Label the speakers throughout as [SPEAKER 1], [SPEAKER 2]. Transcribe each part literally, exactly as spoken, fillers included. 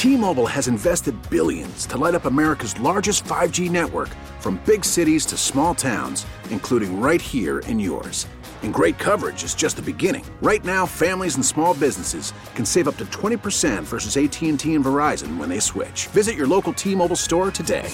[SPEAKER 1] T-Mobile has invested billions to light up America's largest five G network, from big cities to small towns, including right here in yours. And great coverage is just the beginning. Right now, families and small businesses can save up to twenty percent versus A T and T and Verizon when they switch. Visit your local T-Mobile store today.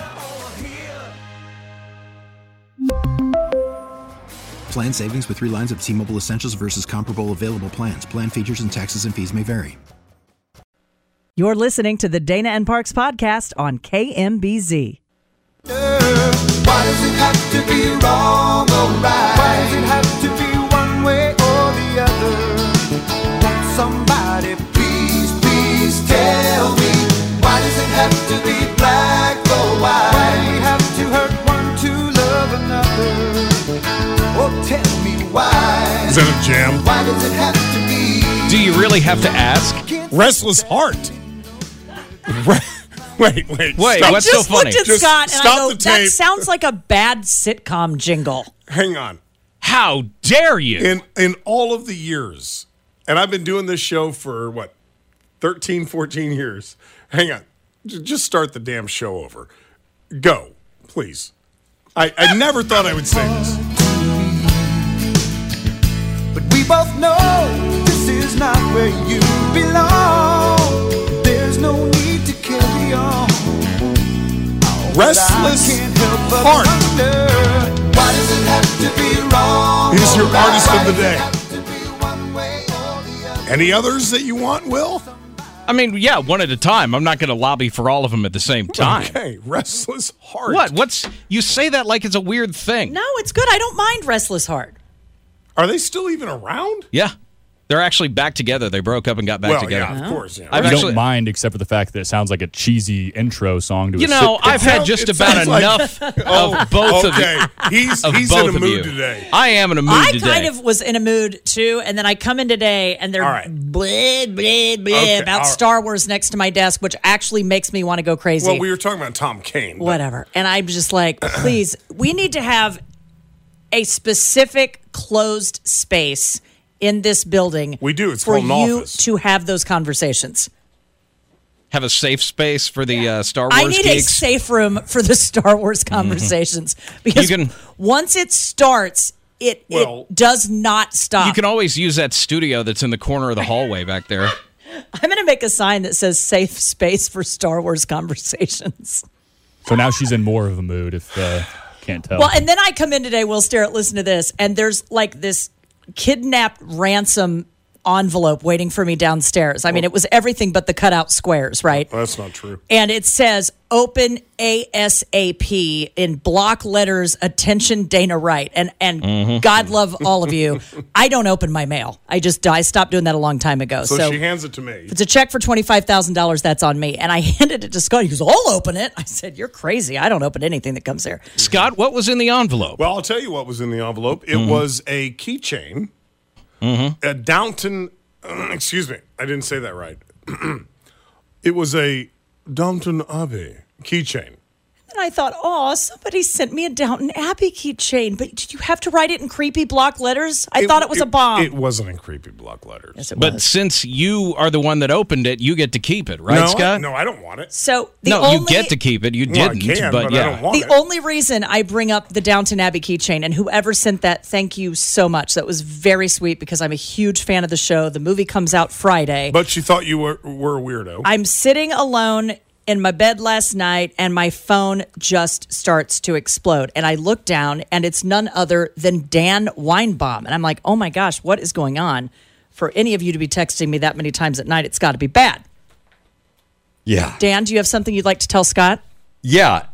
[SPEAKER 2] Plan savings with three lines of T-Mobile Essentials versus comparable available plans. Plan features and taxes and fees may vary.
[SPEAKER 3] You're listening to the Dana and Parks podcast on K M B Z.
[SPEAKER 4] Why does it have to be wrong or right? Why does it have to be one way or the other? Won't somebody please, please tell me? Why does it have to be black or white? Why do we have to hurt one to love another? Oh, tell me why.
[SPEAKER 5] Is that a jam?
[SPEAKER 4] Why does it have to be?
[SPEAKER 6] Do you really have to ask?
[SPEAKER 5] Restless Heart. Wait, wait,
[SPEAKER 6] wait.
[SPEAKER 5] Stop.
[SPEAKER 6] What's
[SPEAKER 3] I just
[SPEAKER 6] so funny?
[SPEAKER 3] looked at
[SPEAKER 5] Just
[SPEAKER 3] Scott and
[SPEAKER 5] stop
[SPEAKER 3] I go,
[SPEAKER 5] the
[SPEAKER 3] that
[SPEAKER 5] tape.
[SPEAKER 3] sounds like a bad sitcom jingle.
[SPEAKER 5] Hang on.
[SPEAKER 6] How dare you?
[SPEAKER 5] In in all of the years, and I've been doing this show for, what, thirteen, fourteen years. Hang on. J- Just start the damn show over. Go, please. I, I never thought I would say this.
[SPEAKER 4] But we both know this is not where you belong. There's no need to carry on. Oh,
[SPEAKER 5] Restless
[SPEAKER 4] I can't help but
[SPEAKER 5] Heart
[SPEAKER 4] wonder, why does it have to be wrong?
[SPEAKER 5] is your
[SPEAKER 4] or
[SPEAKER 5] artist
[SPEAKER 4] right?
[SPEAKER 5] of the
[SPEAKER 4] Why
[SPEAKER 5] day.
[SPEAKER 4] does it have to be one way or the other?
[SPEAKER 5] Any others that you want, Will?
[SPEAKER 6] I mean, yeah, one at a time. I'm not going to lobby for all of them at the same time.
[SPEAKER 5] Okay, Restless Heart.
[SPEAKER 6] What? What's you say that like it's a weird thing?
[SPEAKER 3] No, it's good. I don't mind Restless Heart.
[SPEAKER 5] Are they still even around?
[SPEAKER 6] Yeah, they're actually back together. They broke up and got back
[SPEAKER 5] well,
[SPEAKER 6] together.
[SPEAKER 5] yeah, of course. Yeah.
[SPEAKER 6] I've
[SPEAKER 7] You
[SPEAKER 6] actually,
[SPEAKER 7] don't mind, except for the fact that it sounds like a cheesy intro song to
[SPEAKER 6] you
[SPEAKER 7] a
[SPEAKER 6] know,
[SPEAKER 7] sitcom.
[SPEAKER 6] I've had
[SPEAKER 5] sounds-
[SPEAKER 6] just
[SPEAKER 5] it
[SPEAKER 6] about
[SPEAKER 5] sounds like-
[SPEAKER 6] enough
[SPEAKER 5] Oh,
[SPEAKER 6] of both
[SPEAKER 5] okay.
[SPEAKER 6] of you.
[SPEAKER 5] He's
[SPEAKER 6] Of
[SPEAKER 5] he's
[SPEAKER 6] both
[SPEAKER 5] in a
[SPEAKER 6] of
[SPEAKER 5] mood
[SPEAKER 6] you.
[SPEAKER 5] today.
[SPEAKER 6] I am in a mood
[SPEAKER 3] I
[SPEAKER 6] today.
[SPEAKER 3] kind of was in a mood too, and then I come in today and they're
[SPEAKER 5] All right.
[SPEAKER 3] bleh, bleh, bleh
[SPEAKER 5] Okay,
[SPEAKER 3] about
[SPEAKER 5] all right.
[SPEAKER 3] Star Wars next to my desk, which actually makes me want to go crazy.
[SPEAKER 5] Well, we were talking about Tom Kane. but-
[SPEAKER 3] Whatever. And I'm just like, please, we need to have a specific closed space in this building.
[SPEAKER 5] We do. It's
[SPEAKER 3] for
[SPEAKER 5] called an
[SPEAKER 3] you
[SPEAKER 5] office.
[SPEAKER 3] to have those conversations.
[SPEAKER 6] have a safe space for the uh, Star Wars
[SPEAKER 3] I need
[SPEAKER 6] geeks.
[SPEAKER 3] a safe room for the Star Wars conversations because
[SPEAKER 6] You can-
[SPEAKER 3] once it starts, it,
[SPEAKER 5] Well-
[SPEAKER 3] it does not stop.
[SPEAKER 6] You can always use that studio that's in the corner of the hallway back there.
[SPEAKER 3] I'm going to make a sign that says safe space for Star Wars conversations.
[SPEAKER 7] So now she's in more of a mood, if uh, can't tell.
[SPEAKER 3] Well, and then I come in today, Will Sterrett, listen to this, and there's like this kidnapped ransom envelope waiting for me downstairs. I mean, it was everything but the cutout squares, right?
[SPEAKER 5] Well, that's not true.
[SPEAKER 3] And it says, open ASAP in block letters, attention Dana Wright. And and
[SPEAKER 5] Mm-hmm.
[SPEAKER 3] God love all of you. I don't open my mail. I just, I stopped doing that a long time ago.
[SPEAKER 5] So,
[SPEAKER 3] So,
[SPEAKER 5] she hands it to me.
[SPEAKER 3] if it's a check for twenty-five thousand dollars, that's on me. And I handed it to Scott. He goes, I'll open it. I said, you're crazy. I don't open anything that comes here.
[SPEAKER 6] Scott, what was in the envelope?
[SPEAKER 5] Well, I'll tell you what was in the envelope. It
[SPEAKER 6] Mm-hmm.
[SPEAKER 5] was a keychain. A Downton. Uh, excuse me, I didn't say that right. It was a Downton Abbey keychain.
[SPEAKER 3] And I thought, oh, somebody sent me a Downton Abbey keychain, but did you have to write it in creepy block letters? I thought it was a bomb.
[SPEAKER 5] It wasn't in creepy block letters.
[SPEAKER 3] Yes, it
[SPEAKER 6] But
[SPEAKER 3] was.
[SPEAKER 6] since you are the one that opened it, you get to keep it, right,
[SPEAKER 5] no,
[SPEAKER 6] Scott?
[SPEAKER 5] no, I don't want it.
[SPEAKER 3] So the
[SPEAKER 6] no,
[SPEAKER 3] only
[SPEAKER 6] you get to keep it. You
[SPEAKER 5] Well, I
[SPEAKER 6] didn't,
[SPEAKER 5] can,
[SPEAKER 6] but,
[SPEAKER 5] but
[SPEAKER 6] yeah.
[SPEAKER 5] I don't want
[SPEAKER 3] the
[SPEAKER 5] it.
[SPEAKER 3] only reason I bring up the Downton Abbey keychain, and whoever sent that, thank you so much. That was very sweet because I'm a huge fan of the show. The movie comes out Friday.
[SPEAKER 5] But she thought you were, were a weirdo.
[SPEAKER 3] I'm sitting alone in my bed last night, and my phone just starts to explode. And I look down, and it's none other than Dan Weinbaum. And I'm like, oh my gosh, what is going on? For any of you to be texting me that many times at night, it's got to be bad.
[SPEAKER 8] Yeah.
[SPEAKER 3] Dan, do you have something you'd like to tell Scott?
[SPEAKER 8] Yeah.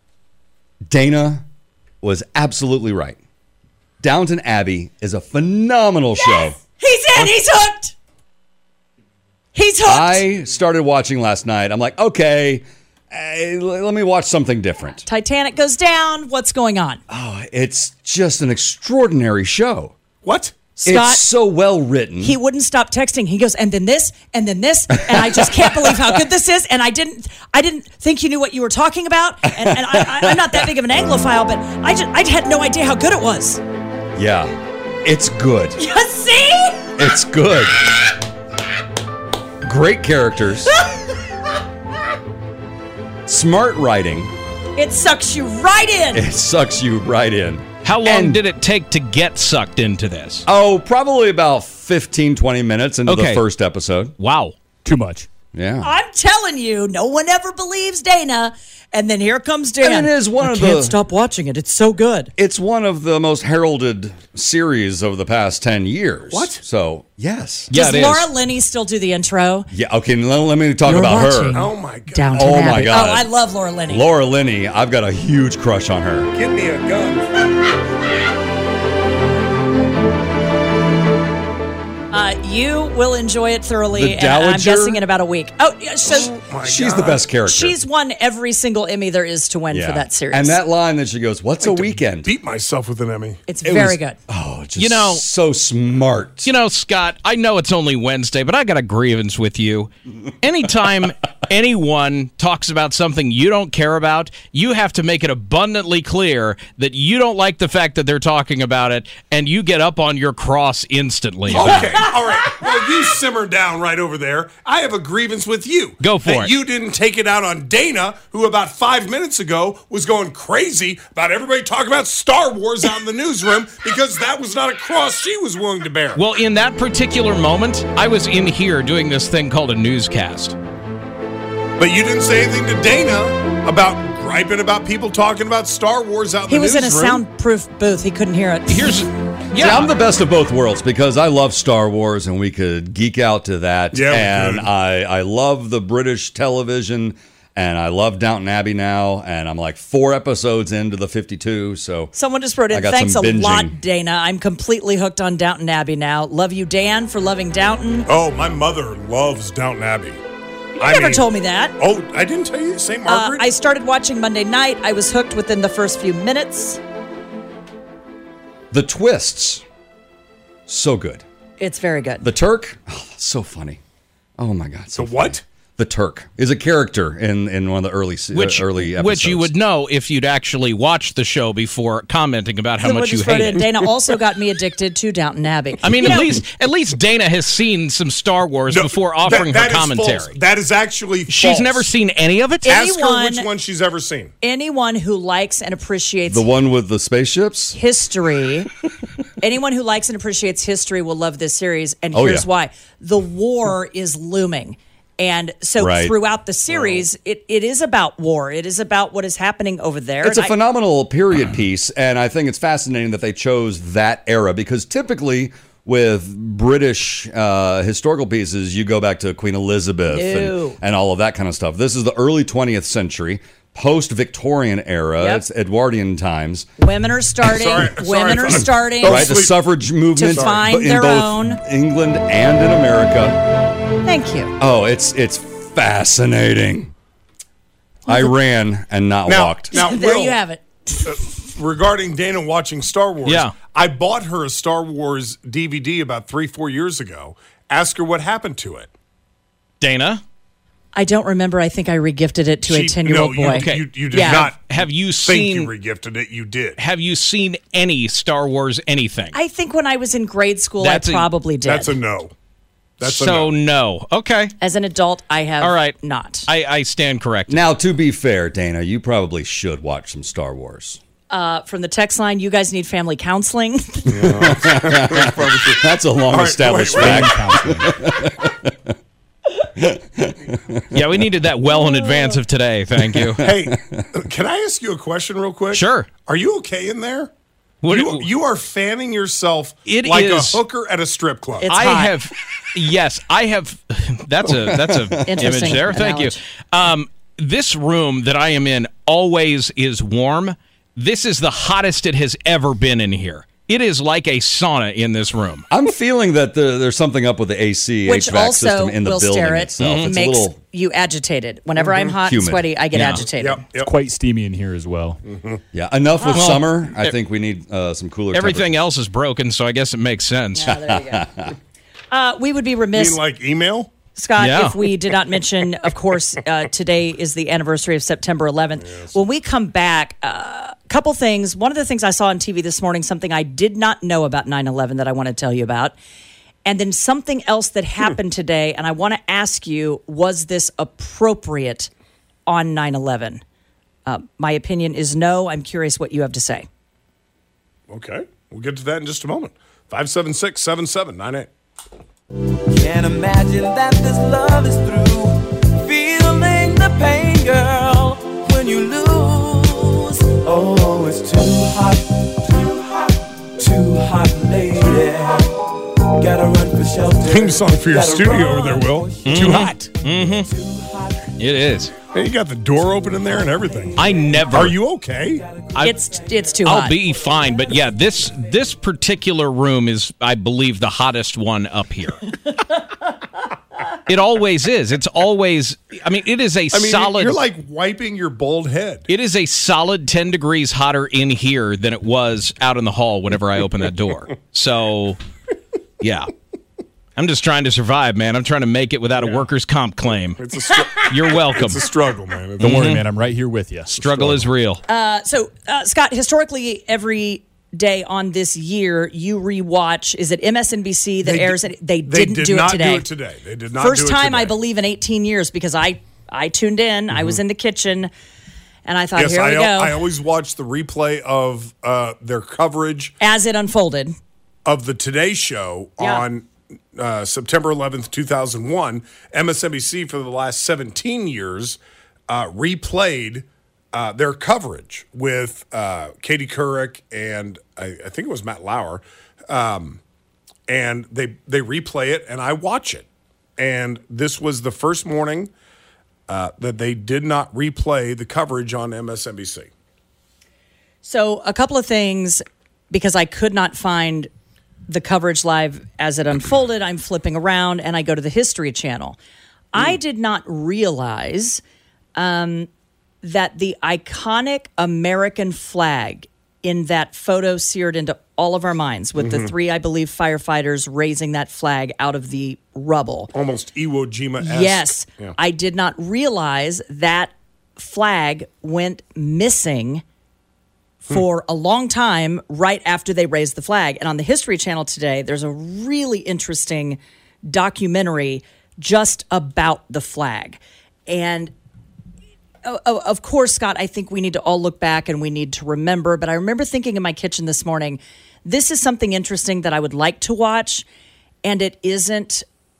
[SPEAKER 8] Dana was absolutely right. Downton Abbey is a phenomenal show.
[SPEAKER 3] He's in. He's hooked. He's hooked.
[SPEAKER 8] I started watching last night. I'm like, okay, eh, let me watch something different.
[SPEAKER 3] Titanic goes down. What's going on?
[SPEAKER 8] Oh, it's just an extraordinary show.
[SPEAKER 5] What?
[SPEAKER 3] Scott,
[SPEAKER 8] It's so well written.
[SPEAKER 3] he wouldn't stop texting. He goes, and then this, and then this, and I just can't believe how good this is. And I didn't, I didn't think you knew what you were talking about. And, and I, I, I'm not that big of an Anglophile, but I just, I had no idea how good it was.
[SPEAKER 8] Yeah, it's good.
[SPEAKER 3] You see?
[SPEAKER 8] It's good. Great characters. Smart writing.
[SPEAKER 3] It sucks you right in.
[SPEAKER 8] It sucks you right in.
[SPEAKER 6] How long
[SPEAKER 8] And-
[SPEAKER 6] did it take to get sucked into this?
[SPEAKER 8] Oh, probably about fifteen, twenty minutes into
[SPEAKER 6] Okay.
[SPEAKER 8] the first episode.
[SPEAKER 6] Wow.
[SPEAKER 7] Too much.
[SPEAKER 8] Yeah.
[SPEAKER 3] I'm telling you, no one ever believes Dana. And then here comes Dan.
[SPEAKER 8] And it is one
[SPEAKER 3] I
[SPEAKER 8] of
[SPEAKER 3] can't
[SPEAKER 8] the-
[SPEAKER 3] stop watching it. It's so good.
[SPEAKER 8] It's one of the most heralded series of the past ten years.
[SPEAKER 5] What?
[SPEAKER 8] So, yes.
[SPEAKER 6] Yeah,
[SPEAKER 3] Does
[SPEAKER 6] it is.
[SPEAKER 3] Laura Linney still do the intro?
[SPEAKER 8] Yeah, okay, let, let me talk
[SPEAKER 3] You're
[SPEAKER 8] about
[SPEAKER 3] watching
[SPEAKER 8] her.
[SPEAKER 5] Oh my God.
[SPEAKER 3] Downton
[SPEAKER 8] Oh, my
[SPEAKER 3] Abbey.
[SPEAKER 8] God.
[SPEAKER 3] Oh, I love Laura Linney.
[SPEAKER 8] Laura Linney, I've got a huge crush on her.
[SPEAKER 5] Give me a gun.
[SPEAKER 3] Uh, you will enjoy it thoroughly.
[SPEAKER 8] The
[SPEAKER 3] and I'm
[SPEAKER 8] Dowager?
[SPEAKER 3] guessing in about a week. Oh, yeah, so
[SPEAKER 5] My
[SPEAKER 8] She's
[SPEAKER 5] God.
[SPEAKER 8] the best character.
[SPEAKER 3] she's won every single Emmy there is to win
[SPEAKER 8] Yeah.
[SPEAKER 3] for that series.
[SPEAKER 8] And that line that she goes, "What's a weekend?"
[SPEAKER 5] Beat myself with an Emmy.
[SPEAKER 3] it's
[SPEAKER 8] It
[SPEAKER 3] very
[SPEAKER 8] was-
[SPEAKER 3] good.
[SPEAKER 8] Oh, just
[SPEAKER 6] You know-
[SPEAKER 8] so smart.
[SPEAKER 6] You know, Scott, I know it's only Wednesday, but I got a grievance with you. Anytime anyone talks about something you don't care about, you have to make it abundantly clear that you don't like the fact that they're talking about it, and you get up on your cross instantly. about
[SPEAKER 5] Okay,
[SPEAKER 6] it.
[SPEAKER 5] all right. Well, you simmer down right over there. I have a grievance with you.
[SPEAKER 6] Go for
[SPEAKER 5] that
[SPEAKER 6] it.
[SPEAKER 5] You didn't take it out on Dana, who about five minutes ago was going crazy about everybody talking about Star Wars out in the newsroom because that was not a cross she was willing to bear.
[SPEAKER 6] Well, in that particular moment, I was in here doing this thing called a newscast.
[SPEAKER 5] But you didn't say anything to Dana about griping about people talking about Star Wars out in
[SPEAKER 3] He
[SPEAKER 5] the
[SPEAKER 3] was in a
[SPEAKER 5] newsroom.
[SPEAKER 3] soundproof booth. He couldn't hear it.
[SPEAKER 6] Here's,
[SPEAKER 8] See,
[SPEAKER 6] yeah,
[SPEAKER 8] I'm the best of both worlds because I love Star Wars and we could geek out to that.
[SPEAKER 5] Yeah, we
[SPEAKER 8] and
[SPEAKER 5] could.
[SPEAKER 8] I, I love the British television and I love Downton Abbey now. And I'm like four episodes into the fifty-two. So
[SPEAKER 3] Someone just wrote
[SPEAKER 8] I
[SPEAKER 3] in,
[SPEAKER 8] got
[SPEAKER 3] thanks a
[SPEAKER 8] some binging."
[SPEAKER 3] lot, Dana. I'm completely hooked on Downton Abbey now. Love you, Dan, for loving Downton.
[SPEAKER 5] Oh, my mother loves Downton Abbey.
[SPEAKER 3] You never told me that.
[SPEAKER 5] Oh, I didn't tell you. Saint
[SPEAKER 3] Uh,
[SPEAKER 5] Margaret.
[SPEAKER 3] I started watching Monday night. I was hooked within the first few minutes.
[SPEAKER 8] the twists, so good.
[SPEAKER 3] It's very good.
[SPEAKER 8] The Turk, oh, that's so funny. Oh my God. So
[SPEAKER 5] the what?
[SPEAKER 8] The Turk is a character in, in one of the early se-
[SPEAKER 6] which,
[SPEAKER 8] uh, early episodes.
[SPEAKER 6] which you would know if you'd actually watched the show before commenting about how
[SPEAKER 3] Someone
[SPEAKER 6] much you
[SPEAKER 3] just wrote
[SPEAKER 6] hate
[SPEAKER 3] in,
[SPEAKER 6] it.
[SPEAKER 3] Dana also got me addicted to Downton Abbey.
[SPEAKER 6] I mean,
[SPEAKER 3] You
[SPEAKER 6] at
[SPEAKER 3] know,
[SPEAKER 6] least at least Dana has seen some Star Wars
[SPEAKER 5] No,
[SPEAKER 6] before
[SPEAKER 5] that-
[SPEAKER 6] offering
[SPEAKER 5] that
[SPEAKER 6] her
[SPEAKER 5] is false.
[SPEAKER 6] commentary.
[SPEAKER 5] That is actually false.
[SPEAKER 6] She's never seen any of it.
[SPEAKER 5] Ask her
[SPEAKER 3] Anyone-
[SPEAKER 5] which one she's ever seen.
[SPEAKER 3] anyone who likes and appreciates
[SPEAKER 8] the one with the spaceships.
[SPEAKER 3] history, anyone who likes and appreciates history will love this series. And
[SPEAKER 8] Oh,
[SPEAKER 3] here's
[SPEAKER 8] yeah.
[SPEAKER 3] why. The war is looming. And so
[SPEAKER 8] Right.
[SPEAKER 3] throughout the series, it, it is about war. It is about what is happening over there.
[SPEAKER 8] It's a
[SPEAKER 3] And I-
[SPEAKER 8] phenomenal period piece, and I think it's fascinating that they chose that era because typically with British uh, historical pieces, you go back to Queen Elizabeth
[SPEAKER 3] No.
[SPEAKER 8] and, and all of that kind of stuff. This is the early twentieth century, post-Victorian era.
[SPEAKER 3] Yep.
[SPEAKER 8] It's Edwardian times.
[SPEAKER 3] Women are starting.
[SPEAKER 5] Sorry,
[SPEAKER 3] women
[SPEAKER 5] sorry.
[SPEAKER 3] are starting.
[SPEAKER 8] Right, the
[SPEAKER 5] sleep.
[SPEAKER 8] suffrage movement
[SPEAKER 3] To find
[SPEAKER 8] in
[SPEAKER 3] their
[SPEAKER 8] both
[SPEAKER 3] own.
[SPEAKER 8] England and in America.
[SPEAKER 3] Thank you.
[SPEAKER 8] Oh, it's it's fascinating. I ran and not
[SPEAKER 5] Now,
[SPEAKER 8] walked.
[SPEAKER 5] now
[SPEAKER 3] There
[SPEAKER 5] Will,
[SPEAKER 3] you have it.
[SPEAKER 5] regarding Dana watching Star Wars,
[SPEAKER 6] Yeah.
[SPEAKER 5] I bought her a Star Wars D V D about three, four years ago. Ask her what happened to it.
[SPEAKER 6] Dana,
[SPEAKER 3] I don't remember. I think I regifted it to a
[SPEAKER 5] She-
[SPEAKER 3] ten-year-old
[SPEAKER 5] no, you-
[SPEAKER 3] boy.
[SPEAKER 6] Okay.
[SPEAKER 5] You, you did
[SPEAKER 3] Yeah.
[SPEAKER 5] not
[SPEAKER 6] have you
[SPEAKER 5] think
[SPEAKER 6] seen
[SPEAKER 5] you regifted it. You did.
[SPEAKER 6] have you seen any Star Wars anything?
[SPEAKER 3] I think when I was in grade school,
[SPEAKER 6] That's
[SPEAKER 3] I
[SPEAKER 6] a-
[SPEAKER 3] probably did.
[SPEAKER 5] That's a no. That's a
[SPEAKER 6] so
[SPEAKER 5] no.
[SPEAKER 6] no. Okay.
[SPEAKER 3] As an adult, I have
[SPEAKER 6] All right.
[SPEAKER 3] not.
[SPEAKER 6] I, I stand corrected.
[SPEAKER 8] Now, to be fair, Dana, you probably should watch some Star Wars.
[SPEAKER 3] Uh, from the text line, you guys need family counseling.
[SPEAKER 8] That's a long established
[SPEAKER 5] wait, wait.
[SPEAKER 8] fact.
[SPEAKER 6] Yeah, we needed that well in advance of today. Thank you.
[SPEAKER 5] Hey, can I ask you a question real quick?
[SPEAKER 6] Sure.
[SPEAKER 5] Are you okay in there?
[SPEAKER 6] What-
[SPEAKER 5] you, you are fanning yourself
[SPEAKER 6] It
[SPEAKER 5] like
[SPEAKER 6] is-
[SPEAKER 5] a hooker at a strip club.
[SPEAKER 3] It's
[SPEAKER 6] I
[SPEAKER 3] hot.
[SPEAKER 6] have, yes, I have. That's a that's a image
[SPEAKER 3] Interesting
[SPEAKER 6] there. Thank you.
[SPEAKER 3] analogy.
[SPEAKER 6] Um, this room that I am in always is warm. This is the hottest it has ever been in here. It is like a sauna in this room.
[SPEAKER 8] I'm feeling that the, there's something up with the A C
[SPEAKER 3] Which
[SPEAKER 8] H V A C
[SPEAKER 3] also
[SPEAKER 8] system in the
[SPEAKER 3] will
[SPEAKER 8] building
[SPEAKER 3] stare it.
[SPEAKER 8] itself. It's
[SPEAKER 3] makes
[SPEAKER 8] a little
[SPEAKER 3] you agitated. Whenever I'm hot
[SPEAKER 8] Humid.
[SPEAKER 3] and sweaty, I get
[SPEAKER 6] Yeah.
[SPEAKER 3] agitated.
[SPEAKER 5] Yep, yep.
[SPEAKER 7] Quite steamy in here as well.
[SPEAKER 8] yeah. Enough with
[SPEAKER 6] Well,
[SPEAKER 8] summer. I think we need uh, some cooler.
[SPEAKER 6] Everything
[SPEAKER 8] temperatures.
[SPEAKER 6] else is broken, so I guess it makes sense.
[SPEAKER 3] Oh, there you go. Uh, we would be
[SPEAKER 5] You
[SPEAKER 3] remiss,
[SPEAKER 5] mean like email?
[SPEAKER 3] Scott,
[SPEAKER 6] Yeah.
[SPEAKER 3] if we did not mention, of course, uh, today is the anniversary of September eleventh. When we come back, a uh, couple things. One of the things I saw on T V this morning, something I did not know about nine eleven that I want to tell you about. And then something else that happened today, and I want to ask you, was this appropriate on nine eleven? Uh, my opinion is no. I'm curious what you have to say.
[SPEAKER 5] Okay. We'll get to that in just a moment. five seven six, seven seven nine eight.
[SPEAKER 4] Can't imagine that this love is through. Feeling the pain, girl, when you lose. Oh, it's too hot, too hot, too hot, lady. Gotta run for shelter.
[SPEAKER 5] Theme song for your
[SPEAKER 4] Gotta
[SPEAKER 5] studio
[SPEAKER 4] run
[SPEAKER 5] over there, Will.
[SPEAKER 6] Mm-hmm.
[SPEAKER 5] Too hot.
[SPEAKER 6] Mm-hmm.
[SPEAKER 4] Too hot.
[SPEAKER 6] It is.
[SPEAKER 5] Hey, you got the door open in there and everything.
[SPEAKER 6] I never.
[SPEAKER 5] Are you okay?
[SPEAKER 6] I,
[SPEAKER 3] It's it's too
[SPEAKER 6] I'll
[SPEAKER 3] hot.
[SPEAKER 6] be fine, but yeah, this this particular room is, I believe, the hottest one up here. It always is. It's always. I mean, it is a
[SPEAKER 5] I mean,
[SPEAKER 6] solid.
[SPEAKER 5] you're like wiping your bald head.
[SPEAKER 6] It is a solid ten degrees hotter in here than it was out in the hall whenever I open that door. So, yeah. I'm just trying to survive, man. I'm trying to make it without a workers' comp claim.
[SPEAKER 5] It's a str-
[SPEAKER 6] You're welcome.
[SPEAKER 5] It's a struggle, man. It's
[SPEAKER 7] Don't
[SPEAKER 5] a-
[SPEAKER 7] worry, man. I'm right here with you.
[SPEAKER 6] Struggle is real.
[SPEAKER 3] Uh, so, uh, Scott, historically, every day on this year, you rewatch. Is it M S N B C that
[SPEAKER 5] They
[SPEAKER 3] airs
[SPEAKER 5] di-
[SPEAKER 3] it? They
[SPEAKER 5] they
[SPEAKER 3] didn't
[SPEAKER 5] did
[SPEAKER 3] do
[SPEAKER 5] not
[SPEAKER 3] it
[SPEAKER 5] do
[SPEAKER 3] today.
[SPEAKER 5] it today. They did not
[SPEAKER 3] First
[SPEAKER 5] do it
[SPEAKER 3] time, I
[SPEAKER 5] today.
[SPEAKER 3] believe, in eighteen years because I I tuned in. I was in the kitchen, and I thought,
[SPEAKER 5] Yes,
[SPEAKER 3] here
[SPEAKER 5] I,
[SPEAKER 3] we go.
[SPEAKER 5] I always watch the replay of uh, their coverage
[SPEAKER 3] As it unfolded.
[SPEAKER 5] of the Today Show
[SPEAKER 3] Yeah.
[SPEAKER 5] on uh, September eleventh, two thousand one. M S N B C for the last seventeen years uh, replayed uh, their coverage with uh, Katie Couric and I, I think it was Matt Lauer. Um, and they they replay it, and I watch it. And this was the first morning uh, that they did not replay the coverage on M S N B C.
[SPEAKER 3] So, a couple of things, because I could not find the coverage live as it unfolded. I'm flipping around and I go to the History Channel. I did not realize um, that the iconic American flag in that photo seared into all of our minds with the three, I believe, firefighters raising that flag out of the rubble.
[SPEAKER 5] Almost Iwo Jima-esque.
[SPEAKER 3] Yes.
[SPEAKER 5] Yeah.
[SPEAKER 3] I did not realize that flag went missing for a long time right after they raised the flag. And on the History Channel today, there's a really interesting documentary just about the flag. And o- o- of course, Scott, I think we need to all look back and we need to remember. But I remember thinking in my kitchen this morning, this is something interesting that I would like to watch. And it isn't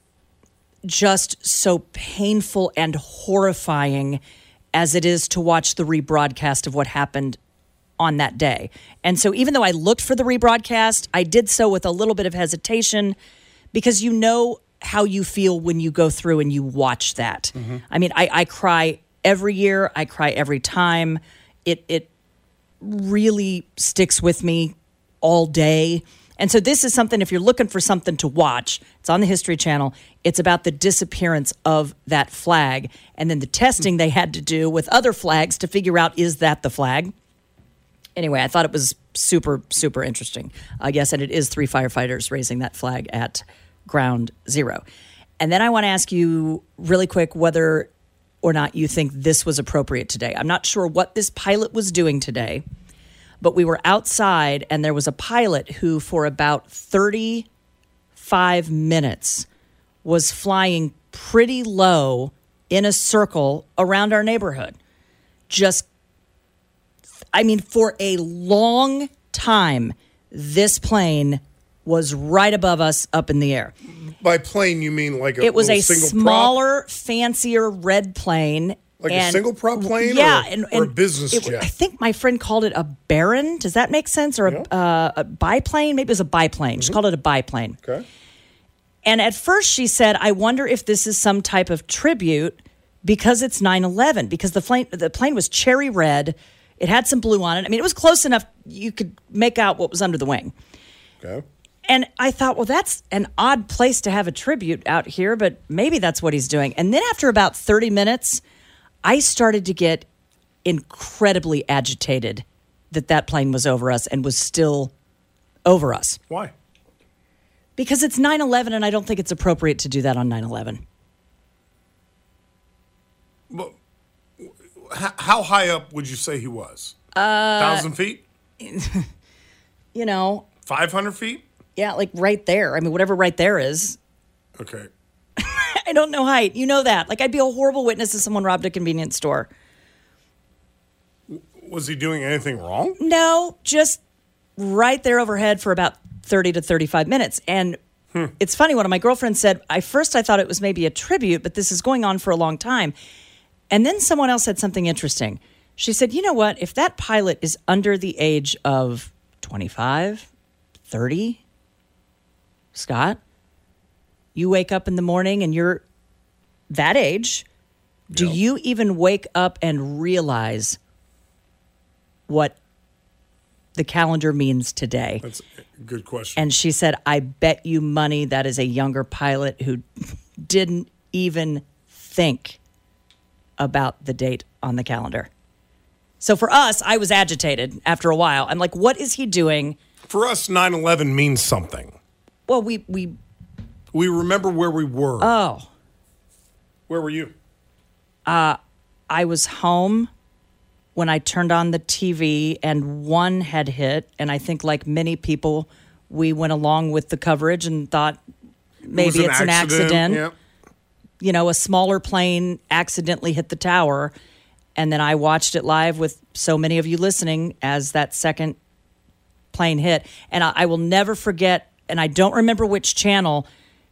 [SPEAKER 3] just so painful and horrifying as it is to watch the rebroadcast of what happened on that day. And so even though I looked for the rebroadcast, I did so with a little bit of hesitation because you know how you feel when you go through and you watch that. Mm-hmm. I mean, I, I cry every year. I cry every time. It it really sticks with me all day. And so this is something, if you're looking for something to watch, it's on the History Channel. It's about the disappearance of that flag and then the testing they had to do with other flags to figure out, is that the flag? Anyway, I thought it was super, super interesting. Uh, yes, and it is three firefighters raising that flag at Ground Zero. And then I want to ask you really quick whether or not you think this was appropriate today. I'm not sure what this pilot was doing today, but we were outside and there was a pilot who for about thirty-five minutes was flying pretty low in a circle around our neighborhood. Just I mean, for a long time, this plane was right above us up in the air.
[SPEAKER 5] By plane, you mean like a
[SPEAKER 3] It was
[SPEAKER 5] little
[SPEAKER 3] a
[SPEAKER 5] single
[SPEAKER 3] smaller, fancier red plane.
[SPEAKER 5] Like a
[SPEAKER 3] and-
[SPEAKER 5] single prop plane
[SPEAKER 3] yeah,
[SPEAKER 5] or-
[SPEAKER 3] and,
[SPEAKER 5] or a
[SPEAKER 3] and
[SPEAKER 5] business
[SPEAKER 3] it-
[SPEAKER 5] jet?
[SPEAKER 3] I think my friend called it a Baron. Does that make sense? Or a, uh, a biplane? Maybe it was a biplane. She called it a biplane.
[SPEAKER 5] prop? Okay.
[SPEAKER 3] And at first she said, I wonder if this is some type of tribute because it's nine eleven, because the plane, the plane was cherry red. It had some blue on it. I mean, it was close enough you could make out what was under the wing.
[SPEAKER 5] Okay.
[SPEAKER 3] And I thought, well, that's an odd place to have a tribute out here, but maybe that's what he's doing. And then after about thirty minutes, I started to get incredibly agitated that that plane was over us and was still over us.
[SPEAKER 5] Why?
[SPEAKER 3] Because it's nine eleven, and I don't think it's appropriate to do that on nine eleven.
[SPEAKER 5] Well, h- how high up would you say he was?
[SPEAKER 3] Uh,
[SPEAKER 5] Thousand feet?
[SPEAKER 3] You know,
[SPEAKER 5] Five hundred feet?
[SPEAKER 3] yeah, like right there. I mean, whatever right there is.
[SPEAKER 5] Okay.
[SPEAKER 3] I don't know height. You know that. Like, I'd be a horrible witness if someone robbed a convenience store.
[SPEAKER 5] Was he doing anything wrong?
[SPEAKER 3] No, just right there overhead for about thirty to thirty-five minutes. And hmm. it's funny, one of my girlfriends said, I first I thought it was maybe a tribute, but this is going on for a long time. And then someone else said something interesting. She said, you know what? If that pilot is under the age of twenty-five, thirty, Scott, you wake up in the morning and you're that age, do
[SPEAKER 5] Yep.
[SPEAKER 3] you even wake up and realize what the calendar means today?
[SPEAKER 5] That's a good question.
[SPEAKER 3] And she said, I bet you money that is a younger pilot who didn't even think about the date on the calendar. So for us, I was agitated after a while. I'm like, what is he doing?
[SPEAKER 5] For us, nine eleven means something.
[SPEAKER 3] Well, we we
[SPEAKER 5] We remember where we were.
[SPEAKER 3] oh,
[SPEAKER 5] Where were you?
[SPEAKER 3] I was home when I turned on the T V and one had hit, and I think like many people, we went along with the coverage and thought maybe
[SPEAKER 5] It was
[SPEAKER 3] it's an accident.
[SPEAKER 5] Yep.
[SPEAKER 3] You know, a smaller plane accidentally hit the tower. And then I watched it live with so many of you listening as that second plane hit. And I, I will never forget, and I don't remember which channel.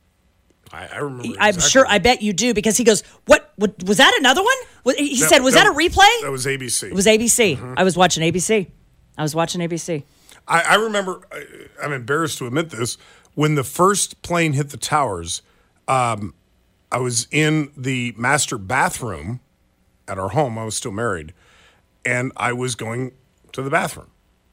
[SPEAKER 5] I, I remember.
[SPEAKER 3] I'm
[SPEAKER 5] exactly.
[SPEAKER 3] sure, I bet you do, because he goes, what, what was that another one? What- He
[SPEAKER 5] That-
[SPEAKER 3] said, was that, a replay?
[SPEAKER 5] That was A B C.
[SPEAKER 3] It was A B C.
[SPEAKER 5] Mm-hmm.
[SPEAKER 3] I was watching A B C. I was watching A B C.
[SPEAKER 5] I, I remember, I, I'm embarrassed to admit this, when the first plane hit the towers, um, I was in the master bathroom at our home. I was still married. And I was going to the bathroom.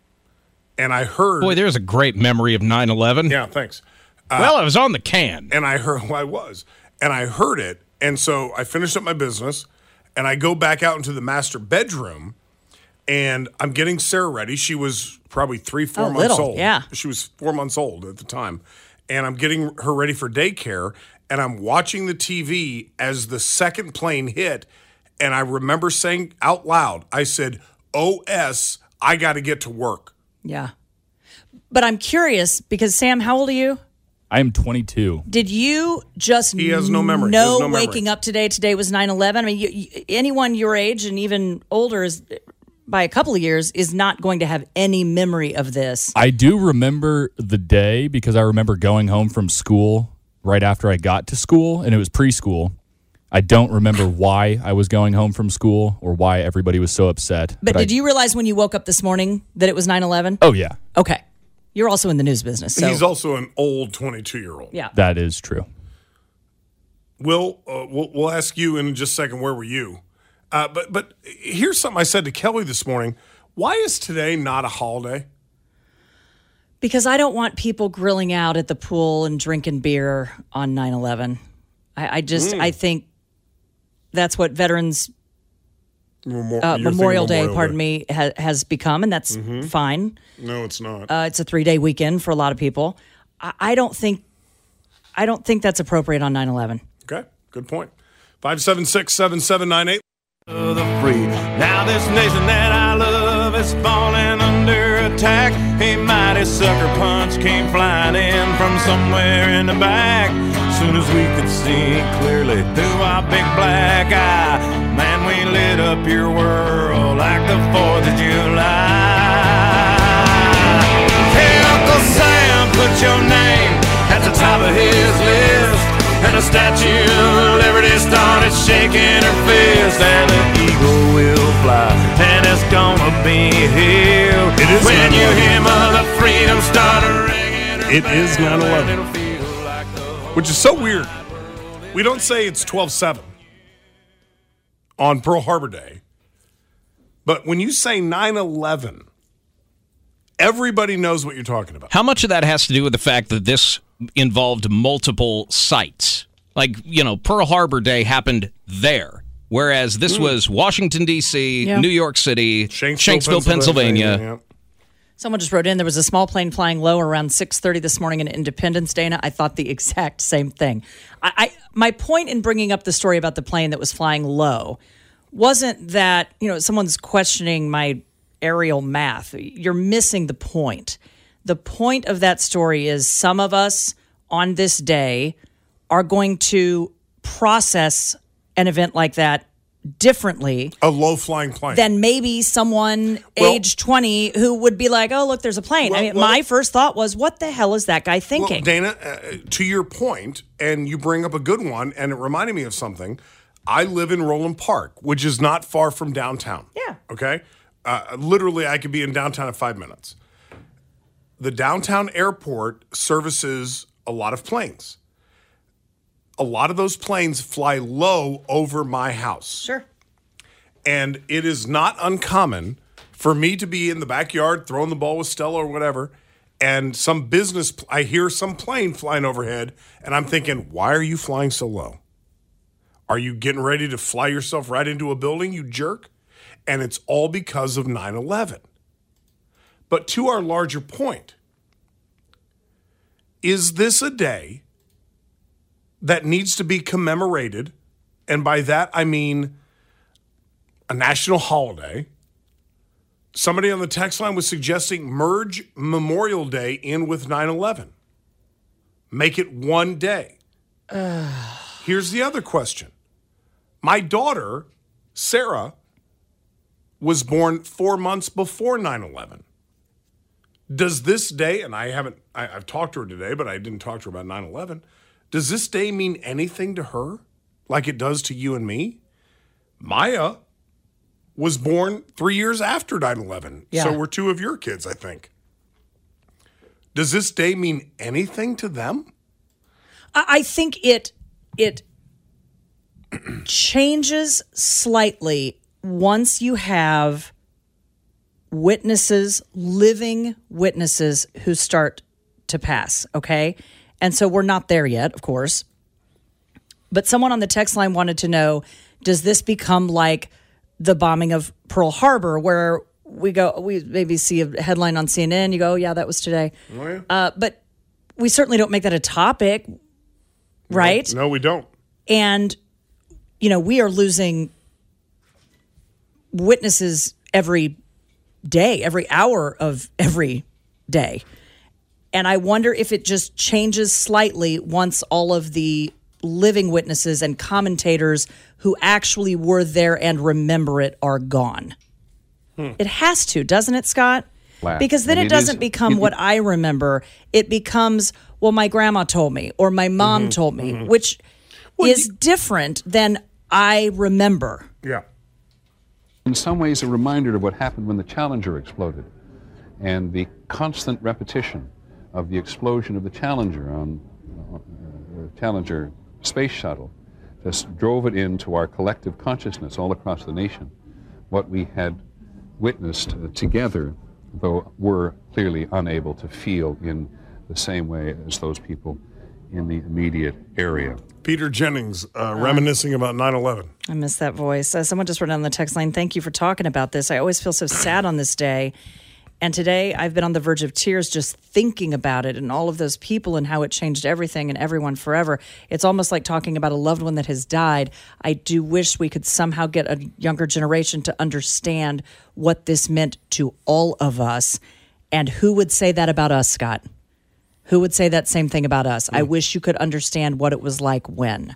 [SPEAKER 5] And I heard.
[SPEAKER 6] Boy, there's a great memory of nine eleven.
[SPEAKER 5] Yeah, thanks.
[SPEAKER 6] well, I was on the can.
[SPEAKER 5] And I heard, well, I was. And I heard it. And so I finished up my business. And I go back out into the master bedroom. And I'm getting Sarah ready. She was probably three, four
[SPEAKER 3] Oh,
[SPEAKER 5] months
[SPEAKER 3] little,
[SPEAKER 5] old.
[SPEAKER 3] yeah.
[SPEAKER 5] She was four months old at the time. And I'm getting her ready for daycare. And I'm watching the T V as the second plane hit. And I remember saying out loud, I said, O S, I got to get to work.
[SPEAKER 3] Yeah. But I'm curious, because Sam, how old are you?
[SPEAKER 7] I am twenty-two.
[SPEAKER 3] Did you just
[SPEAKER 5] He has no memory. He has
[SPEAKER 3] know
[SPEAKER 5] no memory.
[SPEAKER 3] waking up today, today was nine eleven? I mean, you, you, anyone your age and even older is, by a couple of years, is not going to have any memory of this.
[SPEAKER 7] I do remember the day because I remember going home from school right after I got to school, and it was preschool. I don't remember why I was going home from school or why everybody was so upset.
[SPEAKER 3] But, did
[SPEAKER 7] I,
[SPEAKER 3] you realize when you woke up this morning that it was nine eleven?
[SPEAKER 7] Oh, yeah.
[SPEAKER 3] Okay. You're also in the news business. So.
[SPEAKER 5] He's also an old twenty-two-year-old.
[SPEAKER 3] Yeah.
[SPEAKER 7] That is true.
[SPEAKER 5] Will, uh, we'll, we'll ask you in just a second, where were you? Uh, but but here's something I said to Kelly this morning. Why is today not a holiday?
[SPEAKER 3] Because I don't want people grilling out at the pool and drinking beer on nine eleven. I, I just,
[SPEAKER 5] Mm.
[SPEAKER 3] I think that's what Veterans
[SPEAKER 5] Memor-
[SPEAKER 3] uh,
[SPEAKER 5] you're
[SPEAKER 3] Memorial
[SPEAKER 5] thinking
[SPEAKER 3] Day, pardon me, ha- has become, and that's
[SPEAKER 5] Mm-hmm.
[SPEAKER 3] fine.
[SPEAKER 5] No, it's not.
[SPEAKER 3] Uh, it's a three-day weekend for a lot of people. I, I don't think, I don't think that's appropriate on nine eleven.
[SPEAKER 5] Okay, good point. five seven six, seven seven nine eight.
[SPEAKER 4] of the free. Now this nation that I love is falling under attack. A mighty sucker punch came flying in from somewhere in the back. Soon as we could see clearly through our big black eye, man, we lit up your world like the fourth of July. Hey, Uncle Sam, put your name at the top of his list. And the Statue of Liberty started shaking her fist. And the eagle will fly, and it's gonna be here.
[SPEAKER 5] It is
[SPEAKER 4] when you
[SPEAKER 5] nine eleven.
[SPEAKER 4] hear Mother Freedom start ringing.
[SPEAKER 5] It is nine eleven. Which is so weird. We don't say it's twelve seven on Pearl Harbor Day. But when you say nine eleven, everybody knows what you're talking about.
[SPEAKER 6] How much of that has to do with the fact that this involved multiple sites? Like, you know, Pearl Harbor Day happened there, whereas this
[SPEAKER 5] Hmm.
[SPEAKER 6] was Washington, D C,
[SPEAKER 3] Yeah.
[SPEAKER 6] New York City,
[SPEAKER 5] Shanksville,
[SPEAKER 6] Shanksville, Pennsylvania.
[SPEAKER 5] yeah.
[SPEAKER 3] Someone just wrote in, there was a small plane flying low around six thirty this morning in Independence, Dana. I thought the exact same thing. I, I my point in bringing up the story about the plane that was flying low wasn't that, you know, someone's questioning my aerial math. You're missing the point. The point of that story is some of us on this day are going to process an event like that differently.
[SPEAKER 5] A low-flying plane.
[SPEAKER 3] Than maybe someone
[SPEAKER 5] Well-
[SPEAKER 3] age twenty who would be like, oh, look, there's a plane. I
[SPEAKER 5] Well,
[SPEAKER 3] mean,
[SPEAKER 5] well-
[SPEAKER 3] my first thought was, what the hell is that guy thinking?
[SPEAKER 5] Well, Dana, uh, to your point, and you bring up a good one, and it reminded me of something. I live in Roland Park, which is not far from downtown.
[SPEAKER 3] Yeah.
[SPEAKER 5] Okay? Uh, literally, I could be in downtown in five minutes. The downtown airport services a lot of planes. A lot of those planes fly low over my house.
[SPEAKER 3] Sure.
[SPEAKER 5] And it is not uncommon for me to be in the backyard throwing the ball with Stella or whatever, and some business, I hear some plane flying overhead, and I'm thinking, why are you flying so low? Are you getting ready to fly yourself right into a building, you jerk? And it's all because of nine eleven. But to our larger point, is this a day that needs to be commemorated? And by that, I mean a national holiday. Somebody on the text line was suggesting merge Memorial Day in with nine eleven. Make it one day. Here's the other question. My daughter, Sarah, was born four months before nine eleven. Does this day, and I haven't, I, I've talked to her today, but I didn't talk to her about nine eleven. Does this day mean anything to her like it does to you and me? Maya was born three years after nine eleven.
[SPEAKER 3] Yeah.
[SPEAKER 5] So we're two of your kids, I think. Does this day mean anything to them?
[SPEAKER 3] I I think it it changes slightly once you have witnesses, living witnesses who start to pass, okay? And so we're not there yet, of course. But someone on the text line wanted to know, does this become like the bombing of Pearl Harbor, where we go, we maybe see a headline on C N N, you go, oh, yeah, that was today.
[SPEAKER 5] Oh, yeah.
[SPEAKER 3] Uh, but we certainly don't make that a topic, right?
[SPEAKER 5] No, we don't.
[SPEAKER 3] And, you know, we are losing witnesses every day, every hour of every day. And I wonder if it just changes slightly once all of the living witnesses and commentators who actually were there and remember it are gone.
[SPEAKER 5] Hmm.
[SPEAKER 3] It has to, doesn't it, Scott? Because then
[SPEAKER 9] And
[SPEAKER 3] it
[SPEAKER 9] it
[SPEAKER 3] doesn't
[SPEAKER 9] is-
[SPEAKER 3] become
[SPEAKER 9] it-
[SPEAKER 3] what I remember. It becomes, well, my grandma told me or my mom told me, which is different than I remember.
[SPEAKER 5] Yeah.
[SPEAKER 9] In some ways, a reminder of what happened when the Challenger exploded and the constant repetition of the explosion of the Challenger on uh, the Challenger space shuttle just drove it into our collective consciousness all across the nation. What we had witnessed uh, together, though were clearly unable to feel in the same way as those people in the immediate area.
[SPEAKER 5] Peter Jennings uh, reminiscing about nine eleven.
[SPEAKER 3] I miss that voice. Uh, someone just wrote on the text line, thank you for talking about this. I always feel so sad on this day. And today I've been on the verge of tears just thinking about it and all of those people and how it changed everything and everyone forever. It's almost like talking about a loved one that has died. I do wish we could somehow get a younger generation to understand what this meant to all of us. And who would say that about us, Scott? Who would say that same thing about us? Mm. I wish you could understand what it was like when.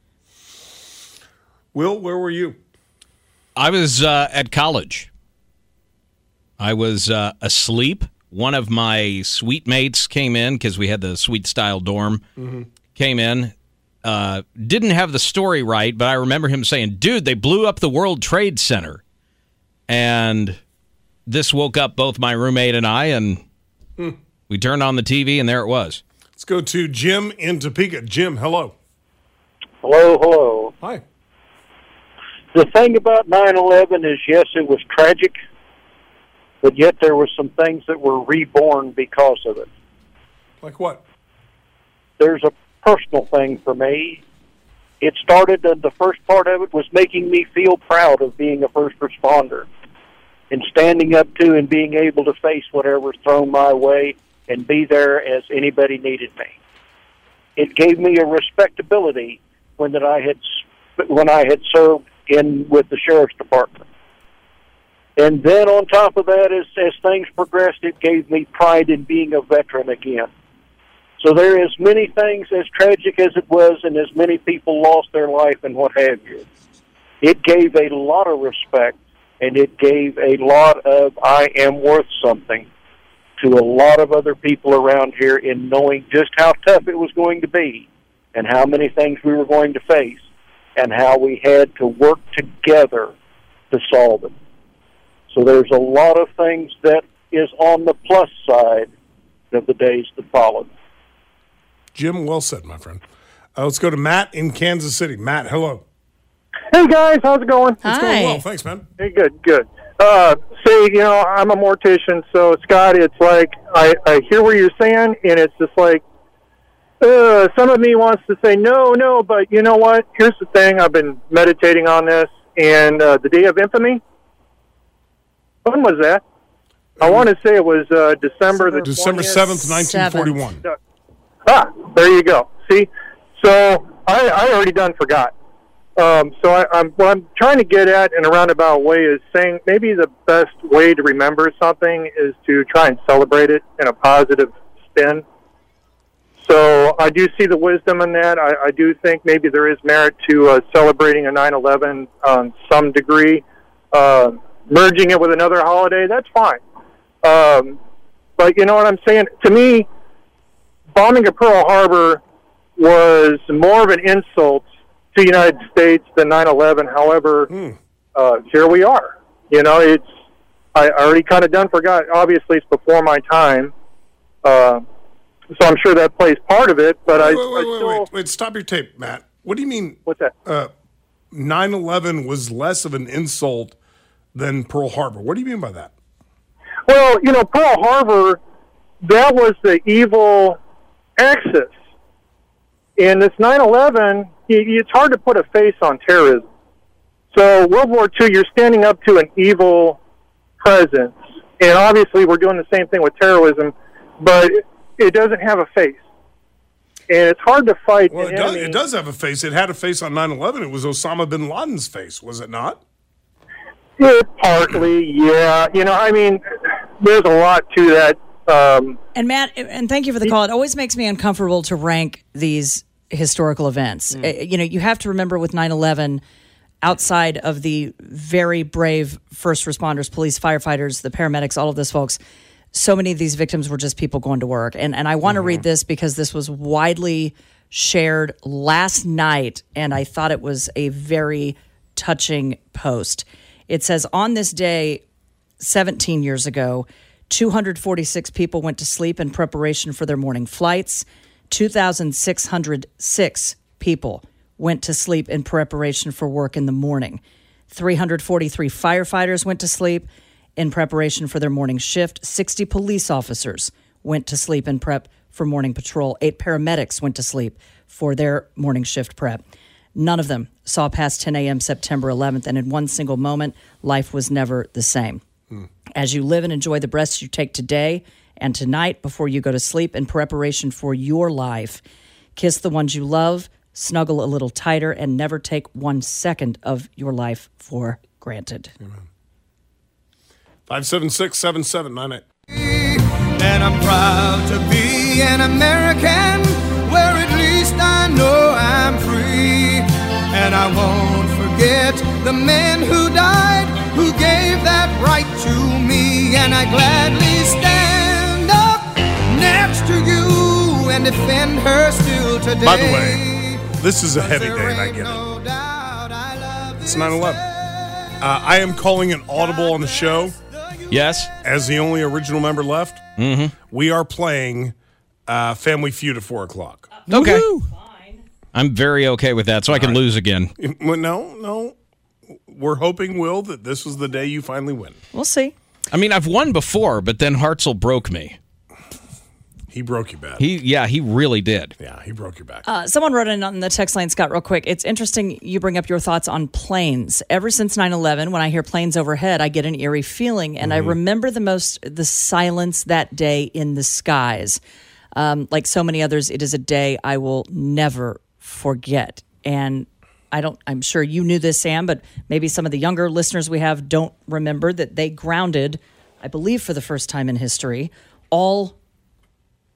[SPEAKER 5] Will, where were you?
[SPEAKER 6] I was uh, at college. I was uh, asleep. One of my suite mates came in because we had the suite style dorm. Mm-hmm. Came in, uh, didn't have the story right, but I remember him saying, "Dude, they blew up the World Trade Center," and this woke up both my roommate and I, and hmm. we turned on the T V, and there it was.
[SPEAKER 5] Let's go to Jim in Topeka. Jim, hello.
[SPEAKER 10] Hello, hello.
[SPEAKER 5] Hi.
[SPEAKER 10] The thing about nine eleven is, yes, it was tragic, but yet there were some things that were reborn because of it.
[SPEAKER 5] Like what?
[SPEAKER 10] There's a personal thing for me. It started, and the first part of it was making me feel proud of being a first responder and standing up to and being able to face whatever's thrown my way and be there as anybody needed me. It gave me a respectability when that I had when I had served in with the sheriff's department. And then on top of that, as, as things progressed, it gave me pride in being a veteran again. So there is many things, as tragic as it was, and as many people lost their life and what have you. It gave a lot of respect, and it gave a lot of I am worth something to a lot of other people around here in knowing just how tough it was going to be and how many things we were going to face and how we had to work together to solve it. So there's a lot of things that is on the plus side of the days that followed.
[SPEAKER 5] Jim, well said, my friend. Uh, let's go to Matt in Kansas City. Matt, hello.
[SPEAKER 11] Hey, guys. How's it going?
[SPEAKER 5] It's going well. Thanks, man.
[SPEAKER 11] Hey, good, good. Uh, say, you know, I'm a mortician, so, Scott, it's like I, I hear what you're saying, and it's just like uh, some of me wants to say, no, no, but you know what? Here's the thing. I've been meditating on this, and uh, the day of infamy, when was that? I want to say it was uh, December the
[SPEAKER 5] December seventh, nineteen forty-one.
[SPEAKER 11] Ah, there you go. See, so I, I already done forgot. Um, so I, I'm what I'm trying to get at in a roundabout way is saying maybe the best way to remember something is to try and celebrate it in a positive spin. So I do see the wisdom in that. I, I do think maybe there is merit to uh, celebrating a nine eleven on some degree. Uh, merging it with another holiday, that's fine. Um, but you know what I'm saying? To me, bombing of Pearl Harbor was more of an insult to the United States than nine eleven. However, mm. uh, here we are. You know, it's I already kind of done forgot. Obviously, it's before my time, uh, so I'm sure that plays part of it. But
[SPEAKER 5] wait,
[SPEAKER 11] I,
[SPEAKER 5] wait,
[SPEAKER 11] I
[SPEAKER 5] wait,
[SPEAKER 11] still,
[SPEAKER 5] wait, wait, wait, stop your tape, Matt. What do you mean?
[SPEAKER 11] What's that?
[SPEAKER 5] Uh, nine eleven was less of an insult than Pearl Harbor. What do you mean by that?
[SPEAKER 11] Well, you know, Pearl Harbor, that was the evil axis. And this nine eleven, it's hard to put a face on terrorism. So World War Two, you're standing up to an evil presence. And obviously we're doing the same thing with terrorism, but it doesn't have a face. And it's hard to fight
[SPEAKER 5] Well,
[SPEAKER 11] an
[SPEAKER 5] it does,
[SPEAKER 11] enemy.
[SPEAKER 5] it does have a face. It had a face on nine eleven. It was Osama bin Laden's face, was it not?
[SPEAKER 11] Yeah, partly, yeah. You know, I mean, there's a lot to that. Um,
[SPEAKER 3] and Matt, and thank you for the call. It always makes me uncomfortable to rank these historical events. Mm. Uh, you know, you have to remember with nine eleven, outside of the very brave first responders, police, firefighters, the paramedics, all of those folks, so many of these victims were just people going to work. And and I want to mm-hmm. read this because this was widely shared last night, and I thought it was a very touching post. It says, on this day, seventeen years ago, two hundred forty-six people went to sleep in preparation for their morning flights. two thousand six hundred six people went to sleep in preparation for work in the morning. three hundred forty-three firefighters went to sleep in preparation for their morning shift. sixty police officers went to sleep in prep for morning patrol. Eight paramedics went to sleep for their morning shift prep. None of them saw past ten a.m. September eleventh, and in one single moment, life was never the same. Hmm. As you live and enjoy the breaths you take today and tonight before you go to sleep in preparation for your life, kiss the ones you love, snuggle a little tighter, and never take one second of your life for granted.
[SPEAKER 5] Amen. five seven six, seven seven nine eight.
[SPEAKER 4] And I'm proud to be an American, where at least I know I'm free. And I won't forget the men who died, who gave that right to me. And I gladly stand up next to you and defend her still today.
[SPEAKER 5] By the way, this is a heavy day, and I get it. It's nine eleven. Uh, I am calling an audible on the show.
[SPEAKER 6] Yes.
[SPEAKER 5] As the only original member left,
[SPEAKER 6] mm-hmm.
[SPEAKER 5] we are playing uh, Family Feud at four o'clock.
[SPEAKER 6] Okay. I'm very okay with that, so I can right. lose again.
[SPEAKER 5] No, no. We're hoping, Will, that this was the day you finally win.
[SPEAKER 3] We'll see.
[SPEAKER 6] I mean, I've won before, but then Hartzell broke me.
[SPEAKER 5] He broke you bad.
[SPEAKER 6] He, yeah, he really did.
[SPEAKER 5] Yeah, he broke your back.
[SPEAKER 3] Uh, someone wrote in on the text line, Scott, real quick. It's interesting you bring up your thoughts on planes. Ever since nine eleven, when I hear planes overhead, I get an eerie feeling, and mm-hmm. I remember the most the silence that day in the skies. Um, like so many others, it is a day I will never forget. And I don't, I'm sure you knew this, Sam, but maybe some of the younger listeners we have don't remember that they grounded, I believe for the first time in history, all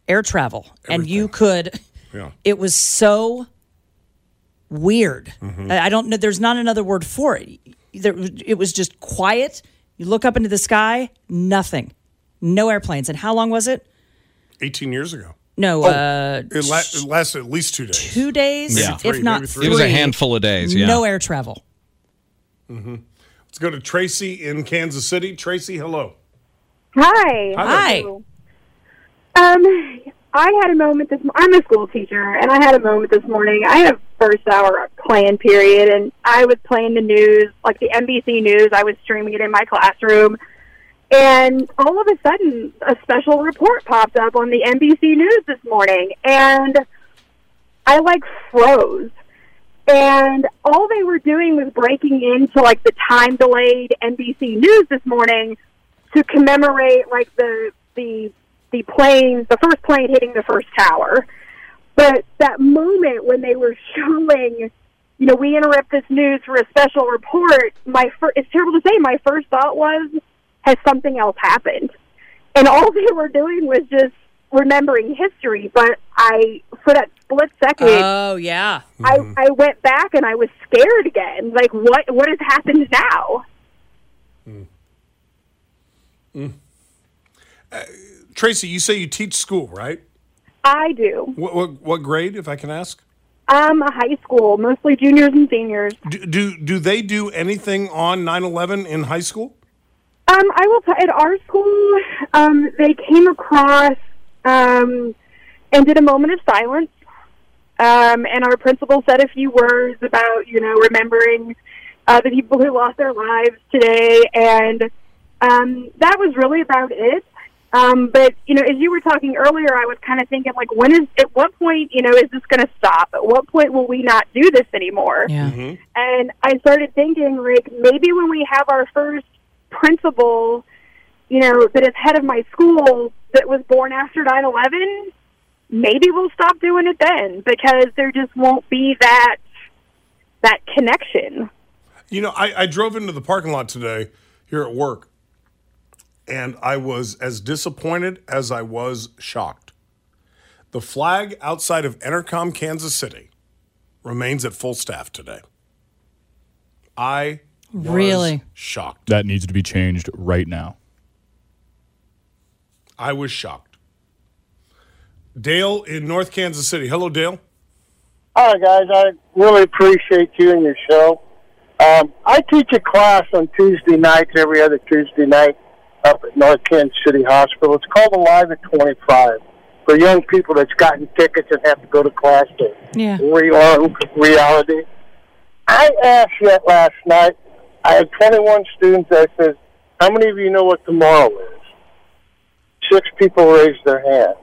[SPEAKER 3] air travel. And you could,
[SPEAKER 5] Yeah.
[SPEAKER 3] it was so weird.
[SPEAKER 5] Mm-hmm.
[SPEAKER 3] I I don't know, there's not another word for it. There, it was just quiet. You look up into the sky, nothing. No airplanes. And how long was it?
[SPEAKER 5] eighteen years ago.
[SPEAKER 3] No,
[SPEAKER 5] Oh,
[SPEAKER 3] uh,
[SPEAKER 5] It, la- it lasted at least two days.
[SPEAKER 3] two days,
[SPEAKER 6] Yeah.
[SPEAKER 5] Maybe three,
[SPEAKER 3] if not
[SPEAKER 5] maybe
[SPEAKER 3] three.
[SPEAKER 5] three.
[SPEAKER 6] It was a handful of days, yeah.
[SPEAKER 3] No air travel.
[SPEAKER 5] Let's go to Tracy in Kansas City. Tracy, hello.
[SPEAKER 12] Hi.
[SPEAKER 3] Hi.
[SPEAKER 12] Um, I had a moment this. I'm a school teacher, and I had a moment this morning. I had a first hour plan period, and I was playing the news, like the N B C News. I was streaming it in my classroom, and all of a sudden, a special report popped up on the N B C News this morning, and I like froze. And all they were doing was breaking into like the time delayed N B C News this morning to commemorate like the the the plane, the first plane hitting the first tower. But that moment when they were showing, you know, we interrupt this news for a special report, my fir- it's terrible to say, my first thought was, has something else happened? And all they were doing was just remembering history. But I, for that split second,
[SPEAKER 3] Oh, yeah.
[SPEAKER 12] I, I went back and I was scared again. Like, what what has happened now?
[SPEAKER 5] Tracy, you say you teach school, right?
[SPEAKER 12] I do.
[SPEAKER 5] What, what, what grade, if I can ask?
[SPEAKER 12] Um, high school, mostly juniors and seniors.
[SPEAKER 5] Do, do, do they do anything on nine eleven in high school?
[SPEAKER 12] Um, I will tell, at our school, um, they came across um, and did a moment of silence. Um, and our principal said a few words about, you know, remembering uh, the people who lost their lives today. And um, that was really about it. Um, but, you know, as you were talking earlier, I was kind of thinking, like, when is, at what point, you know, is this going to stop? At what point will we not do this anymore?
[SPEAKER 3] Yeah.
[SPEAKER 12] And I started thinking, like, maybe when we have our first principal, you know, that is head of my school that was born after nine eleven, maybe we'll stop doing it then, because there just won't be that that connection.
[SPEAKER 5] You know, I, I drove into the parking lot today here at work, and I was as disappointed as I was shocked. The flag outside of Entercom, Kansas City, remains at full staff today. I was
[SPEAKER 3] Really?
[SPEAKER 5] shocked.
[SPEAKER 7] That needs to be changed right now.
[SPEAKER 5] I was shocked. Dale in North Kansas City. Hello, Dale.
[SPEAKER 11] Hi, guys. I really appreciate you and your show. Um, I teach a class on Tuesday nights, every other Tuesday night, up at North Kansas City Hospital. It's called Alive at twenty-five for young people that's gotten tickets and have to go to class to
[SPEAKER 3] Yeah.
[SPEAKER 11] relearn reality. I asked yet last night, I had twenty-one students. I said, how many of you know what tomorrow is? Six people raised their hand.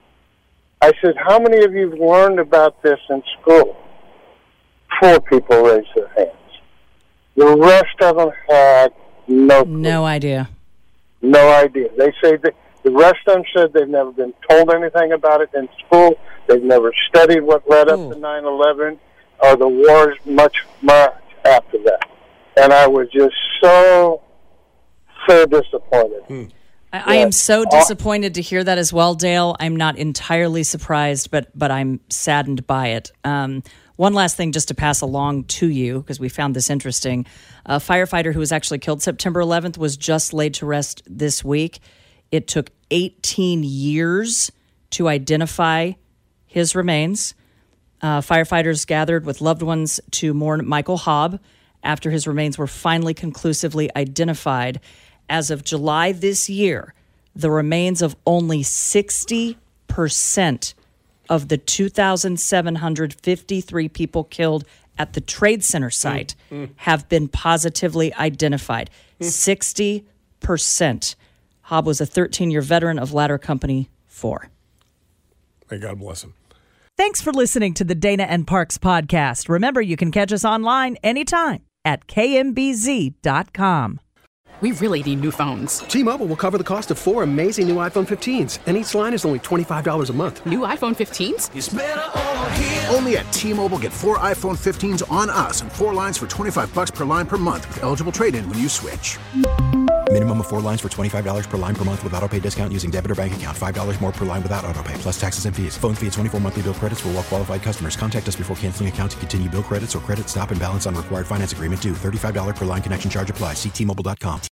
[SPEAKER 11] I said, how many of you have learned about this in school? Four people raised their hands. The rest of them had no clue.
[SPEAKER 3] No idea.
[SPEAKER 11] No idea. They say that the rest of them said they've never been told anything about it in school. They've never studied what led up
[SPEAKER 3] Ooh.
[SPEAKER 11] to nine eleven or the wars much, much after that. And I was just so, so disappointed.
[SPEAKER 3] I, I am so disappointed to hear that as well, Dale. I'm not entirely surprised, but but I'm saddened by it. Um, one last thing just to pass along to you, because we found this interesting. A firefighter who was actually killed September eleventh was just laid to rest this week. It took eighteen years to identify his remains. Uh, firefighters gathered with loved ones to mourn Michael Hobb after his remains were finally conclusively identified. As of July this year, the remains of only sixty percent of the two thousand seven hundred fifty-three people killed at the Trade Center site mm, mm. have been positively identified. Mm. sixty percent. Hobb was a thirteen-year veteran of Ladder Company four.
[SPEAKER 5] May God bless him.
[SPEAKER 13] Thanks for listening to the Dana and Parks podcast. Remember, you can catch us online anytime at K M B Z dot com.
[SPEAKER 14] We really need new phones.
[SPEAKER 15] T-Mobile will cover the cost of four amazing new iPhone fifteens, and each line is only twenty-five dollars a month.
[SPEAKER 14] New iPhone fifteens?
[SPEAKER 1] It's better over here. Only at T-Mobile, get four iPhone fifteens on us and four lines for twenty-five bucks per line per month with eligible trade-in when you switch.
[SPEAKER 2] Minimum of four lines for twenty-five dollars per line per month with auto pay discount using debit or bank account. five dollars more per line without auto pay, plus taxes and fees. Phone fee at twenty-four monthly bill credits for well qualified customers. Contact us before canceling account to continue bill credits or credit stop and balance on required finance agreement due. thirty-five dollars per line connection charge applies. See T Mobile dot com.